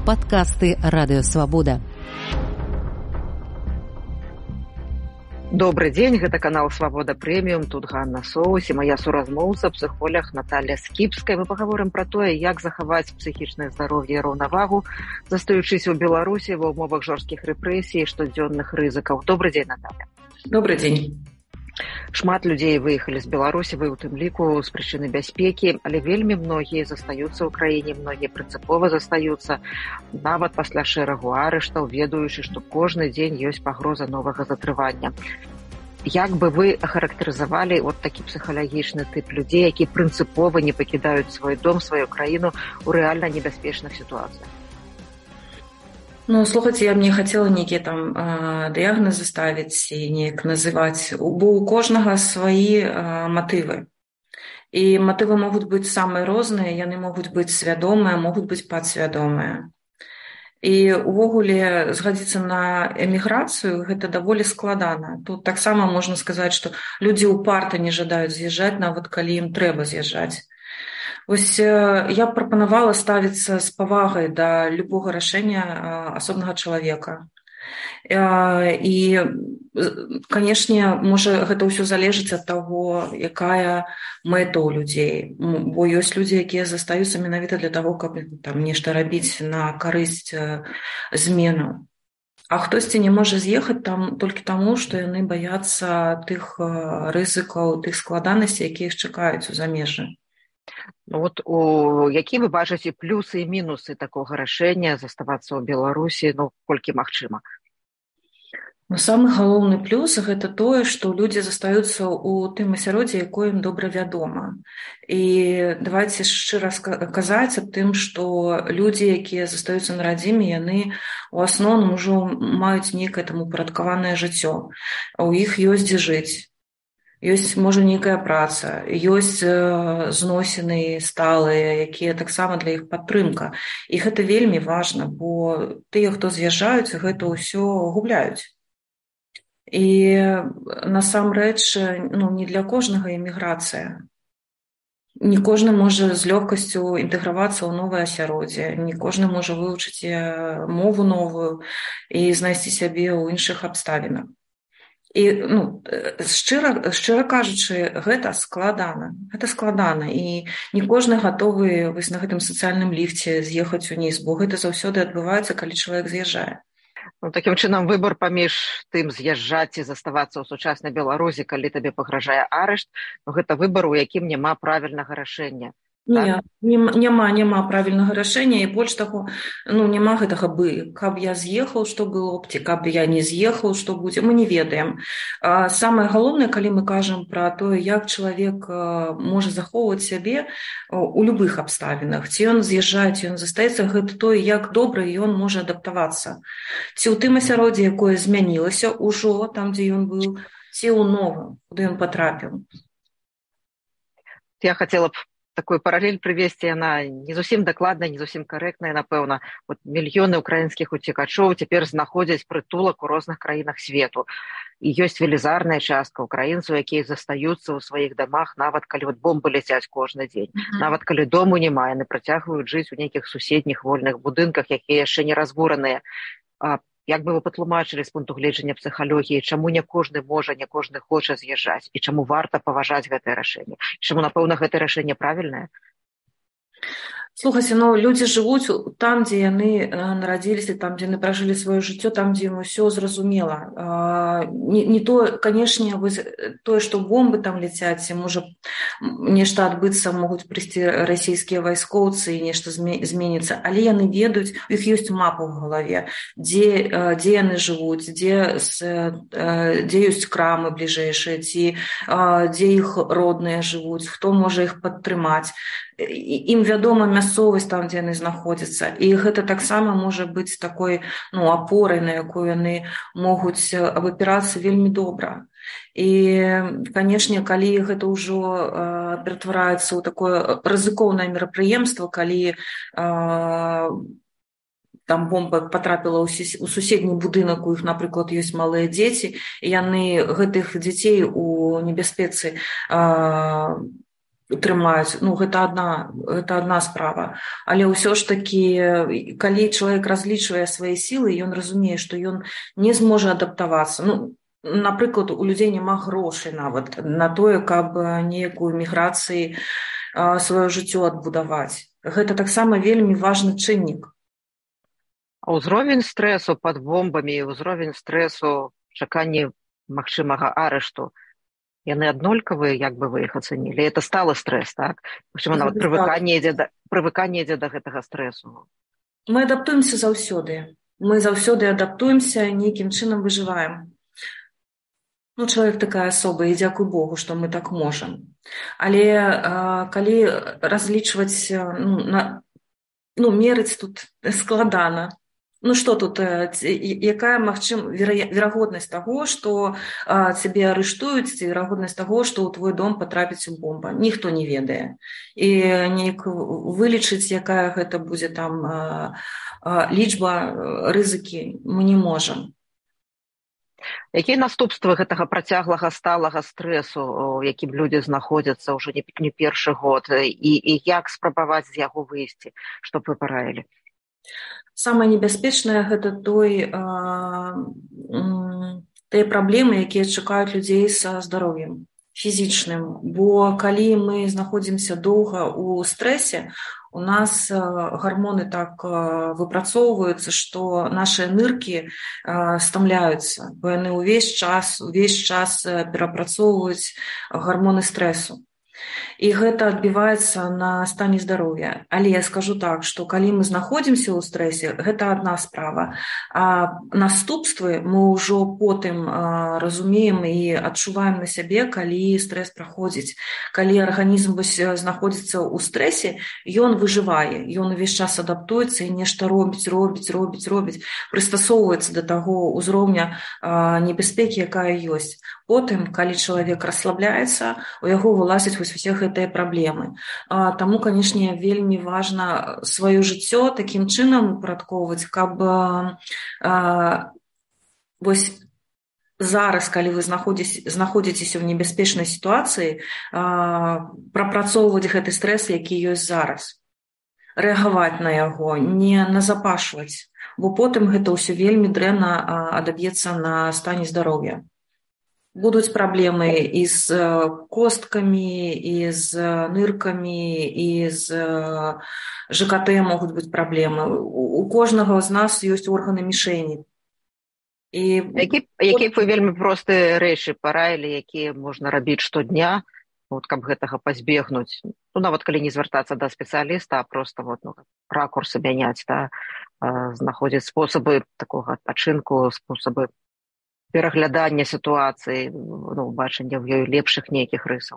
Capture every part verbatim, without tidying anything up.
Падкасты радыёвабода. Добрый дзень, гэта канал Свабода Прэміум, тут Ганна Соус і мая суразмоўца, псіхолог Наталья Скіпская. Мы пагаворым пра тое, як захаваць псіхічнае здароўе і раўнавагу, застаючыся ў Беларусі ва ўмовах жорсткіх рэпрэсій і штодзённых рызыкаў. Добрый дзень, Наталья. Добрый дзень. Шмат людзей выехалі з Беларусі, вы у тым ліку з прычыны бяспекі, але вельмі многія застаюцца ў краіне, многія прынцыпова застаюцца, нават пасля шэрагу арыштаў, ведаючы, што кожны дзень ёсць пагроза новага затрывання. Як бы вы ахарактарызавалі от такі псіхалагічны тып людзей, які прынцыпова не пакідаюць свой дом, сваю краіну ў рэальна небяспечных сітуацыях? Ну, слухайте, я б не хацела нейкія там э, дыягназы ставіць і неяк называць, бо у кожнага свае э, матывы. І матывы могуць быць самыя розныя, яны могуць быць свядомыя, могуць быць падсвядомыя. І увогуле згадзіцца на эміграцыю гэта даволі складана. Тут таксама можна сказаць, што людзі ўпарта не жадаюць з'язджаць, нават калі ім трэба з'язджаць. Вось я прапанавала ставіцца з павагай да любога рашэння асобнага чалавека. І, канешне, можа гэта ўсё залежыць ад таго, якая мэта ў людзей. Бо ёсць людзі, якія застаюцца менавіта для таго, каб там нешта рабіць на карысць змену. А хтосьці не можа з'ехаць там толькі таму, што яны баяцца тых рызыкаў, тых складанасцей, якія іх чакаюць у замежжы. Ну, вот у які вы бачыце плюсы і мінусы такога рашэння заставацца ў Беларусі, ну, колькі магчыма? Ну, самы галоўны плюс гэта тое, што людзі застаюцца ў тым асяроддзі, якое ім добра вядома. І давайце шчыра казаць аб тым, што людзі, якія застаюцца на радзіме, яны у асноўным ужо маюць нейкае там упарадкаванае жыццё. У іх ёсць дзе жыць. Ёсць, можа, нейкая праца, ёсць э, зносіны сталыя, якія таксама для іх падтрымка. І гэта вельмі важна, бо тыя, хто з'язджаюць, гэта ўсё губляюць. І насамрэч, ну, не для кожнага эміграцыя. Не кожны можа з лёгкасцю інтэгравацца ў новае асяроддзе, не кожны можа вывучыць мову новую і знайсці сябе ў іншых абставінах. І, ну, шчыра, шчыра кажучы, гэта складана. Гэта складана. І не кожны гатовы вось на гэтым сацыяльным ліфце з'ехаць уніз, бо гэта заўсёды адбываецца, калі чалавек з'язджае. Ну, такім чынам, выбор паміж тым з'язджаць і заставацца ў сучаснай Беларусі, калі табе пагражае арышт, ну, гэта выбар, у якім няма правільнага рашэння. Не, няма, няма правільнага рашэння, і больш таго, ну, няма гэтага бы. Каб я з'ехаў, што было б, ці каб я не з'ехаў, што будзе, мы не ведаем. А самае галоўнае, калі мы кажам пра тое, як чалавек можа захоўваць сябе у любых абставінах, ці ён з'язджае, ці ён застаецца, гэта тое, як добра ён можа адаптавацца. Ці ў тым асяроддзі, якое змянілася ўжо там, дзе ён быў, ці ў новым, куды ён патрапіў. Я хацела б такую паралель прывесці, яна не зусім дакладная, не зусім карэктная, напэўна. Вот мільёны украінскіх уцекачоў цяпер знаходзяць прытулак у розных краінах свету. І ёсць велізарная частка украінцаў, якія застаюцца ў сваіх дамах, нават калі вот бомбы ляцяць кожны дзень. Mm-hmm. Нават калі дому няма, яны працягваюць жыць у нейкіх суседніх вольных будынках, якія яшчэ не разбураныя. А як бы вы патлумачылі з пункту гледжання псіхалогіі, чаму не кожны можа, не кожны хоча з'язджаць, і чаму варта паважаць гэтае рашэнне? Чаму, напэўна, гэтае рашэнне правільнае? Слухайце, ну, людзі жывуць там, дзе яны нарадзіліся, там, дзе яны пражылі сваё жыццё, там, дзе ім усё зразумела. Не, не то, канешне, тое, што бомбы там ляцяць, можа нешта адбыцца, могуць прыйсці расійскія вайскоўцы і нешта зменіцца, але яны ведаюць, у іх ёсць мапа ў галаве, дзе, дзе яны жывуць, дзе, дзе ёсць крамы бліжэйшыя, ці дзе іх родныя жывуць, хто можа іх падтрымаць. Ім вядома мясцовасць там, дзе яны знаходзяцца. І гэта таксама можа быць такой, ну, апорай, на якую яны могуць абапірацца вельмі добра. І, канешне, калі гэта ўжо э, ператвараецца ў такое рызыкоўнае мерапрыемства, калі э, там бомба патрапіла ў суседні будынак, у іх, напрыклад, ёсць малыя дзеці, і яны гэтых дзяцей у небяспецы э, трымаць, ну гэта адна гэта адна справа, але ўсё ж такі калі чалавек разлічвае свае сілы, ён разумее, што ён не зможа адаптавацца. Ну напрыклад, у людзей няма грошай нават на тое, каб нейкую міграцыі сваё жыццё адбудаваць. Гэта таксама вельмі важны чыннік. А ўзровень стрэсу пад бомбамі, ўзровень стрэсу чаканні магчымага арышту, яны аднолькавыя, як бы вы іх ацэнілі? Это сталы стрэс, так? Прычым нават прывыканне ідзе да, прывыканне ідзе да гэтага стрэсу. Мы адаптуемся заўсёды. Мы заўсёды адаптуемся, нейкім чынам выжываем. Ну, чалавек такая асоба, і дзякуй Богу, што мы так можам. Але а, калі разлічваць, ну, на, ну, мерыць тут складана. Ну што тут, якая магчым верагоднасць таго, што а, цябе арыштуюць, ці верагоднасць таго, што ў твой дом патрапіць у бомба? Ніхто не ведае. І неяк вылічыць, якая гэта будзе там а, а, лічба, рызыкі, мы не можам. Якія наступствы гэтага працяглага сталага стрэсу, у якім людзі знаходзяцца ўжо не, не першы год, і, і як спрабаваць з яго выйсці, што б вы параілі? Самае небяспечнае гэта той, тыя праблемы, якія чакаюць людзей са здароўем фізічным. Бо калі мы знаходзімся доўга ў стрэсе, у нас гармоны так выпрацоўваюцца, што нашыя ныркі стамляюцца, бо яны ўвесь час, увесь час перапрацоўваюць гармоны стрэсу. І гэта адбіваецца на стане здароўя. Але я скажу так, што калі мы знаходзімся ў стрэсе, гэта адна справа. А наступствы мы ўжо потым а, разумеем і адчуваем на сябе, калі стрэс праходзіць. Калі арганізм знаходзіцца ў стрэсе, ён выжывае, ён увесь час адаптуецца і нешта робіць, робіць, робіць, робіць, прыстасоўваецца да таго ўзроўня а, небяспекі, якая ёсць. Потым, калі чалавек расслабляецца, у яго вылазяць вось усе гэтыя праблемы. А, таму, канешне, вельмі важна сваё жыццё такім чынам упарадкоўваць, каб а, вось зараз, калі вы знаходзіцеся ў небяспечнай сітуацыі, а, прапрацоўваць гэты стрэс, які ёсць зараз. Рэагаваць на яго, не назапашваць, бо потым гэта ўсё вельмі дрэнна адаб'ецца на стане здароўя. Будуць праблемы і з косткамі, і з ныркамі, і з ЖКТ могуць быць праблемы. У кожнага з нас ёсць органы мішэні. І... Які, які б вы вельмі простыя рэчы параілі, якія можна рабіць штодня, вот, каб гэтага пазбегнуць? Ну, нават калі не звяртацца да спецыяліста, а проста вот, ну, ракурсы мяняць, да? Знаходзіць спосабы такога адпачынку, спосабы пераглядання сітуацыі, ну, бачання ў ёй лепшых нейкіх рысаў.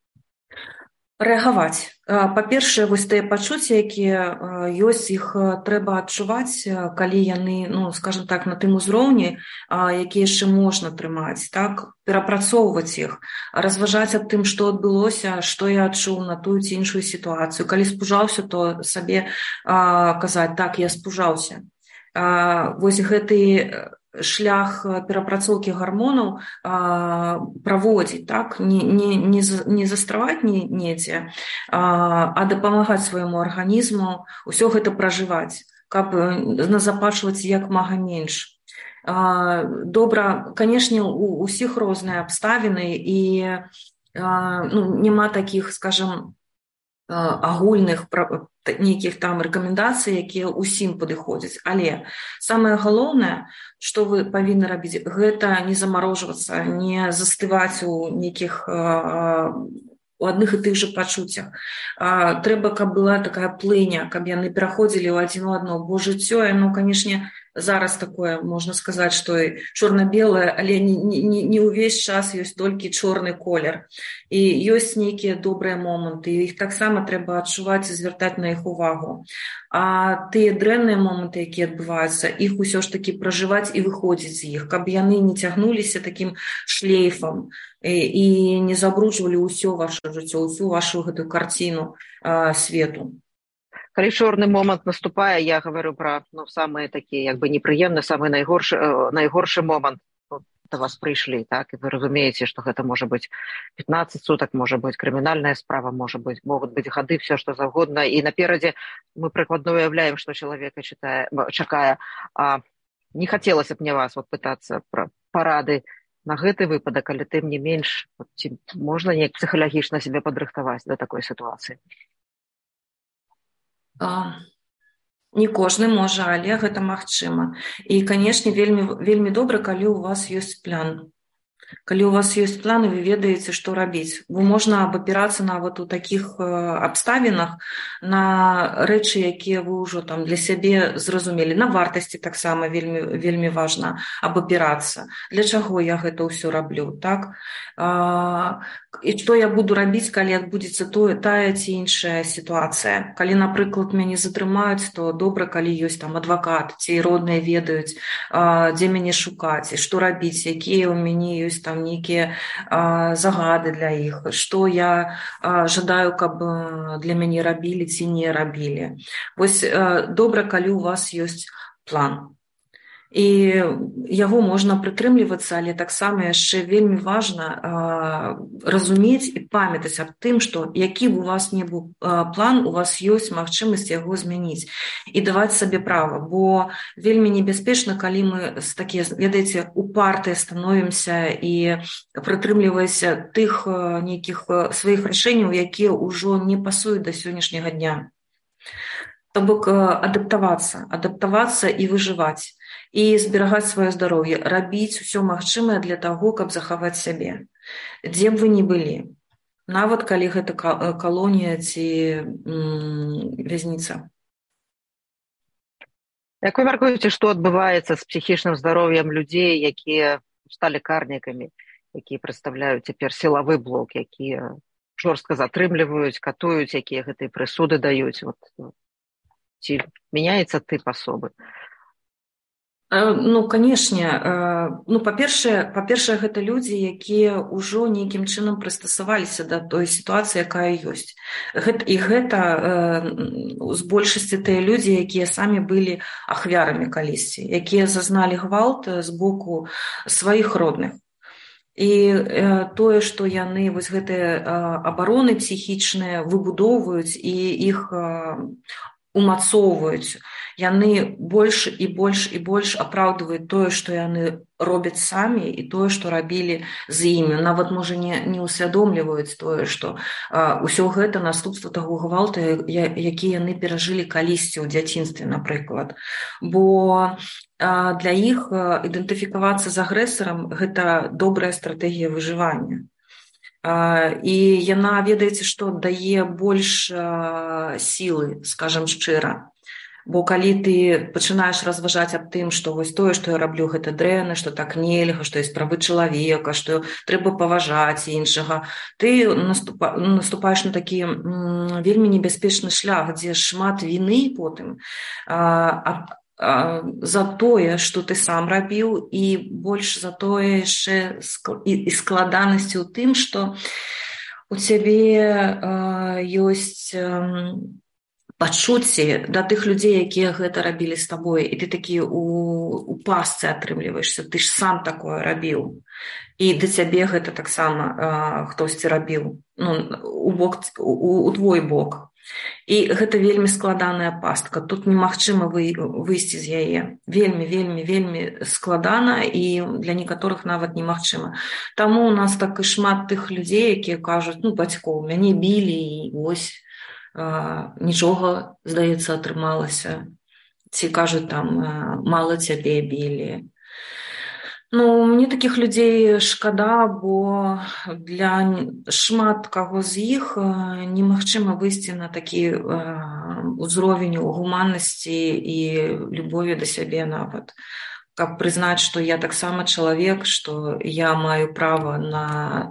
Рэагаваць. Па-першае, вось тыя пачуцці, якія ёсць, іх трэба адчуваць, калі яны, ну, скажем так, на тым узроўні, які яшчэ можна трымаць, так, перапрацоўваць іх, разважаць аб тым, што адбылося, што я адчуў на тую ці іншую сітуацыю. Калі спужаўся, то сабе казаць, так, я спужаўся. Вось гэты шлях перапрацоўкі гармонаў а, праводзіць, так? Не, не, не, не застраваць не, недзе, а, а дапамагаць свайму арганізму ўсё гэта пражываць, каб назапашваць як мага менш. А, добра, канешне, у ўсіх розныя абставіны і а, ну, няма такіх, скажам, агульных нейкіх там рэкамендацый, якія ўсім падыходзяць. Але самае галоўнае, што вы павінны рабіць, гэта не замарожвацца, не застываць у нейкіх у адных і тых жа пачуццях. Трэба, каб была такая плыня, каб яны пераходзілі ў адзін у адно, бо жыццё, яно, канешне, зараз такое, можна сказаць, што і чорна-белае, але не, не, не ўвесь час ёсць толькі чорны колер. І ёсць нейкія добрыя моманты, і іх таксама трэба адчуваць і звяртаць на іх увагу. А тыя дрэнныя моманты, якія адбываюцца, іх усё ж такі пражываць і выходзіць з іх, каб яны не цягнуліся такім шлейфам і, і не забруджвалі ўсё ваше жыццё, усю вашу гэтую карціну а, свету. Калі чорны момант наступае, я гавару пра ну, самыя такія як бы непрыемныя, самы найгоршы, найгоршы момант. да вас прыйшлі, так, і вы разумееце, што гэта можа быць пятнаццаць сутак, можа быць крымінальная справа, можа быць, могуць быць гады, все што заўгодна, і наперадзе мы прыкладна уяўляем, што чалавека чытае, чакае. А не хацелася б мне вас вот пытацца пра парады на гэты выпадак, але тым не менш, ці можна неяк псіхалагічна сябе падрыхтаваць да такой сітуацыі? А, не кожны можа, але гэта магчыма. І, канешне, вельмі, вельмі добра, калі у вас ёсць план. Калі у вас ёсць план, і вы ведаеце, што рабіць. Бо можна абапірацца нават у такіх абставінах на рэчы, якія вы ўжо там для сябе зразумелі. На вартасці таксама вельмі, вельмі важна абапірацца. Для чаго я гэта ўсё раблю, так? А, і што я буду рабіць, калі адбудзецца тое, тая ці іншая сітуацыя. Калі, напрыклад, мяне затрымаюць, то добра, калі ёсць там адвакат, ці родныя ведаюць, а, дзе мяне шукаць, і што рабіць, якія ў мяне ёсць там нейкія а, загады для іх, што я а, жадаю, каб для мяне рабілі ці не рабілі. Вось а, добра, калі у вас ёсць план. І яго можна прытрымлівацца, але таксама яшчэ вельмі важна а, разумець і памятаць аб тым, што які б у вас не быў а, план, у вас ёсць магчымасць яго змяніць і даваць сабе права, бо вельмі небяспечна, калі мы з такія, ведаеце, упартыя становімся і прытрымліваемся тых а, нейкіх а, сваіх рашэнняў, якія ўжо не пасуюць да сённяшняга дня. То бок адаптавацца, адаптавацца і выжываць. І зберагаць сваё здароўе, рабіць усё магчымае для таго, каб захаваць сябе. Дзе б вы ні былі, нават калі гэта калонія ці м, вязніца. Як вы мяркуеце, што адбываецца з псіхічным здароўем людзей, якія сталі карнікамі, якія прадстаўляюць цяпер сілавы блок, якія жорстка затрымліваюць, катуюць, якія гэтыя прысуды даюць? Вот, ці мяняецца тып асобы? Ну, канешне, ну, па-першае, па-першае, гэта людзі, якія ўжо нейкім чынам прыстасаваліся да той сітуацыі, якая ёсць. Гэта, і гэта з большасці тыя людзі, якія самі былі ахвярамі калісьці, якія зазналі гвалт з боку сваіх родных. І тое, што яны вось гэтыя абароны псіхічныя выбудоўваюць і іх умацоўваюць, яны больш і больш і больш апраўдваюць тое, што яны робяць самі, і тое, што рабілі з імі. Нават, можа, не, не усвядомліваюць тое, што а, ўсё гэта наступства таго гвалту, які яны перажылі калісьці ў дзяцінстве, напрыклад. Бо а, для іх ідэнтыфікавацца з агрэсарам – гэта добрая стратэгія выжывання. І яна, ведаеце, што дае больш сілы, скажам шчыра. Бо калі ты пачынаеш разважаць аб тым, што вось тое, што я раблю, гэта дрэнна, што так нельга, што ёсць правы чалавека, што трэба паважаць іншага, ты наступа, наступаеш на такі м, вельмі небяспечны шлях, дзе шмат віны потым а, а, за тое, што ты сам рабіў, і больш за тое яшчэ і, і складанасці ў тым, што у цябе а, ёсць а, пачуцці да тых людзей, якія гэта рабілі з табой, і ты такі у, у пастцы атрымліваешся, ты ж сам такое рабіў. І да цябе гэта таксама а, хтосьці рабіў, ну, у, бок, у, у твой бок. І гэта вельмі складаная пастка. Тут немагчыма вы, выйсці з яе. Вельмі, вельмі, вельмі складана, і для некаторых нават немагчыма. Таму у нас так і шмат тых людзей, якія кажуць, ну, бацькоў, мяне білі, і вось а, нічога, здаецца, атрымалася. Ці кажуць, там, мала цябе білі. Ну, мне такіх людзей шкада, бо для шмат каго з іх немагчыма выйсці на такі ўзровень гуманнасці і любові да сябе нават. Каб прызнаць, што я таксама чалавек, што я маю права на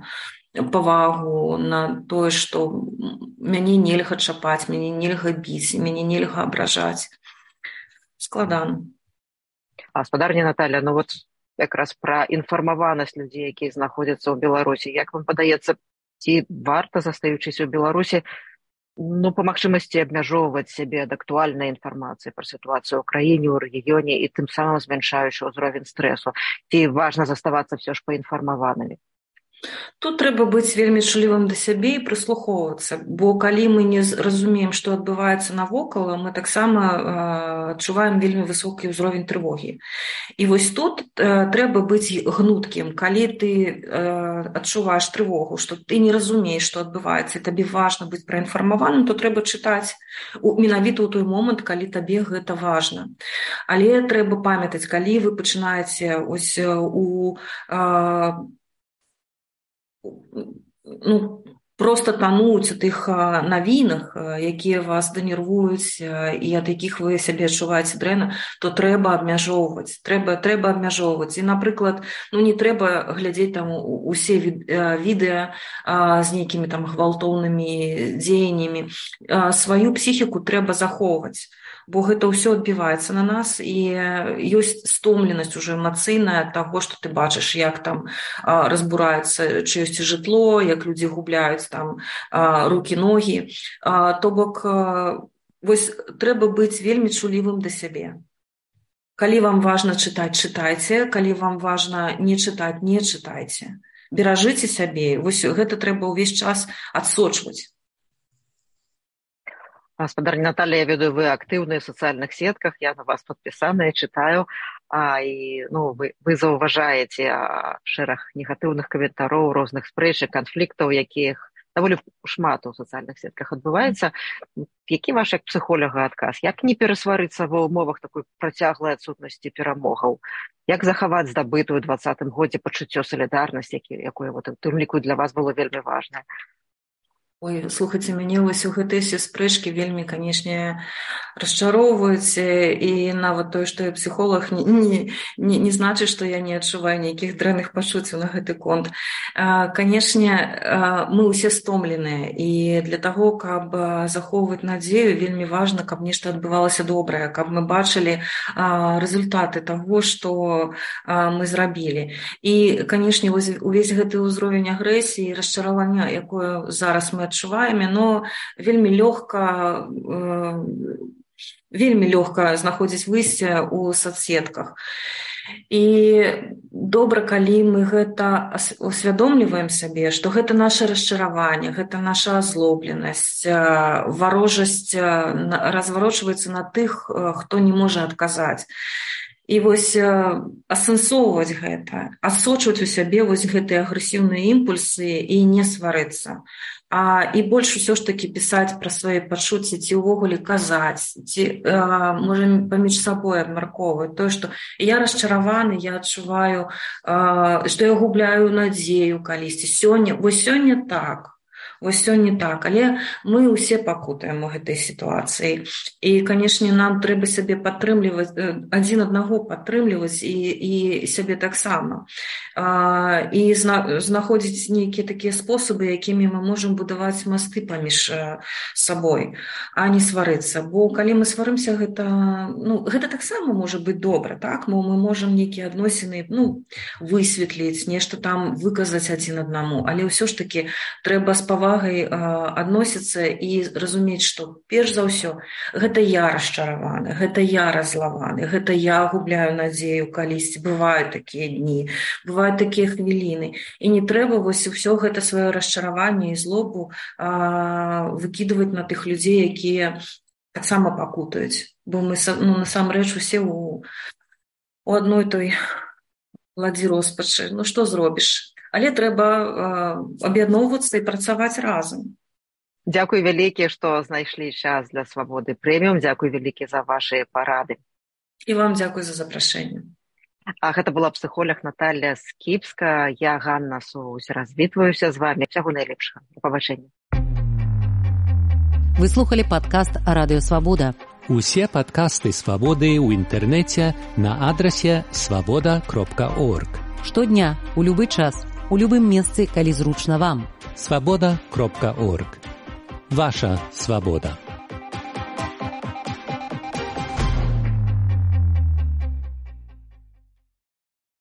павагу, на тое, што мяне нельга чапаць, мяне нельга біць, мяне нельга абражаць. Складана. Гаспадарня Наталя, ну вот якраз пра інфармаванасць людзей, якія знаходзяцца ў Беларусі. Як вам падаецца, ці варта, застаючыся ў Беларусі, Ну, па магчымасці абмяжоўваць сябе ад актуальнай інфармацыі пра сітуацыю ў краіне, ў рэгіёне і тым самым змяншаючы ўзровень стрэсу. Ці важна заставацца ўсё ж паінфармаванымі? Тут трэба быць вельмі чулівым да сябе і прыслухоўвацца, бо калі мы не разумеем, што адбываецца навокал, мы таксама э, адчуваем вельмі высокі ўзровень трывогі. І вось тут э, трэба быць гнуткім. Калі ты э, адчуваеш трывогу, што ты не разумееш, што адбываецца, і табе важна быць праінфармаваным, то трэба чытаць у, менавіта ў той момант, калі табе гэта важна. Але трэба памятаць, калі вы пачынаеце ось у э, ну, просто тануць у тых навінах, якія вас данервуюць і ад якіх вы сябе адчуваеце дрэнна, то трэба абмяжоўваць. Трэба, трэба абмяжоўваць. І, напрыклад, ну, не трэба глядзець там усе відэа з нейкімі там гвалтоўнымі дзеяннямі. Сваю псіхіку трэба захоўваць, бо гэта ўсё адбіваецца на нас, і ёсць стомленасць ужо эмацыйная ад таго, што ты бачыш, як там разбураецца чыёсьці жытло, як людзі губляюць там рукі, ногі. То бок, вось трэба быць вельмі чулівым да сябе. Калі вам важна чытаць, чытайце, калі вам важна не чытаць, не чытайце. Беражыце сябе, вось гэта трэба ўвесь час адсочваць. Гаспадарня Наталья, я ведаю, вы актыўныя ў сацыяльных сетках, я на вас падпісаная, чытаю, а, і ну, вы, вы заўважаеце шэраг негатыўных каментароў, розных спрэчак, канфліктаў, якіх даволі шмат у сацыяльных сетках адбываецца. Які ваш як псіхолага адказ? Як не перасварыцца ва ўмовах такой працяглай адсутнасці перамогаў? Як захаваць здабытую ў дваццатым годзе пачуццё салідарнасці, якое вот, у тым ліку для вас было вельмі важнае? Ой, слухайце, мяне вось у гэтыя все спрэчкі вельмі, канешне, расчароўваюць, і нават тое, што я псіхолог, не, не, не, не значыць, што я не адчуваю нейкіх дрэнных пачуццяў на гэты конт. Канешне, мы ўсе стомленыя, і для таго, каб захоўваць надзею, вельмі важна, каб нешта адбывалася добрае, каб мы бачылі рэзультаты таго, што мы зрабілі. І, канешне, увесь гэты ўзровень агрэсіі і расчаравання, якое зараз мы адчуваем, но вельмі лёгка, вельмі лёгка знаходзіць выйсце ў соцсетках. І добра, калі мы гэта усвядомліваем сабе, што гэта наша расчараванне, гэта наша азлобленасць, варожасць разварочваецца на тых, хто не можа адказаць. І вось асэнсоўваць гэта, адсочваць у сябе вось гэтыя агрэсіўныя імпульсы і не сварыцца. А, і больш усё ж такі пісаць пра свае пачуцці, ці ўвогуле казаць, ці, а, можа, паміж сабой абмяркоўваць. Тое, што я расчараваны, я адчуваю, а, што я губляю надзею калісьці. Сёння, вось сёння так. Вось сёння так, але мы ўсе пакутаем у гэтай сітуацыі. І, канешне, нам трэба сябе падтрымліваць, адзін аднаго падтрымліваць і, і сябе таксама. А, і зна, знаходзіць нейкія такія спосабы, якімі мы можам будаваць масты паміж сабой, а не сварыцца. Бо калі мы сварымся, гэта, ну, гэта таксама можа быць добра, так? Мы, мы можам нейкія адносіны, ну, высветліць, нешта там выказаць адзін аднаму, але ўсё ж такі трэба спавагаць адносіцца і разумець, што перш за ўсё гэта я расчараваны, гэта я разлаваны, гэта я губляю надзею калісьці. Бываюць такія дні, бываюць такія хвіліны. І не трэба вось усё гэта сваё расчараванне і злобу а, выкідваць на тых людзей, якія таксама пакутаюць. Бо мы, ну, насамрэч усе у, у адной той ладзі роспачы. Ну, што зробіш? Але трэба э, аб'ядноўвацца і працаваць разам. Дзякуй вялікі, што знайшлі час для Свабоды Прэміум. Дзякуй вялікі за вашы парады. І вам дзякуй за запрашэнне. А гэта была псіхолог Наталья Скіпска. Я, Ганна Соус, развітваюся з вами. Всяго найлепшага. До пабачэння. Вы слухали падкаст «Радыё Свабода». Усе падкасты Свабоды ў інтэрнэце на адрасе свабода кропка орг. Штодня, у любы час, у любым месцы, калі зручна вам. свабода кропка орг. Ваша свабода.